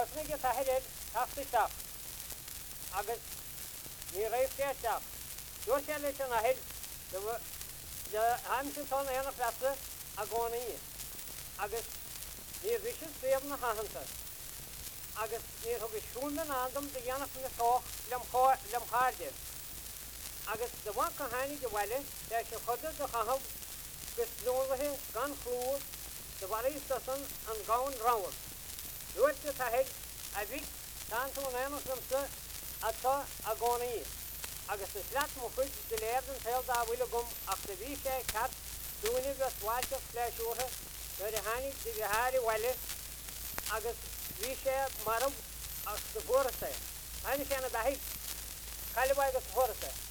Tasnige tahir tafsitaf. Agus ni reifteach. Doorshelle ten ahel. De hamse ton ena plaatse agoni. Agus ni wishes seven hahanta. Agus ni hoge schoenen aandom de jana van de soch lem harde. Agus de wan kan hani de welle, dat je godde de gehad gesloven gan vloer. De welle is dat een gaun rauwen. Doet het ahel, abik, dan toen ena klemse atsa agoni. Agus de slat mo goed de leerden tel daar willen gom achter wie zij kat doen we dat water flash over door de hani de hari welle agus wie zij maar op als de voorste. Hani zijn er bij. Kalle bij de voorste.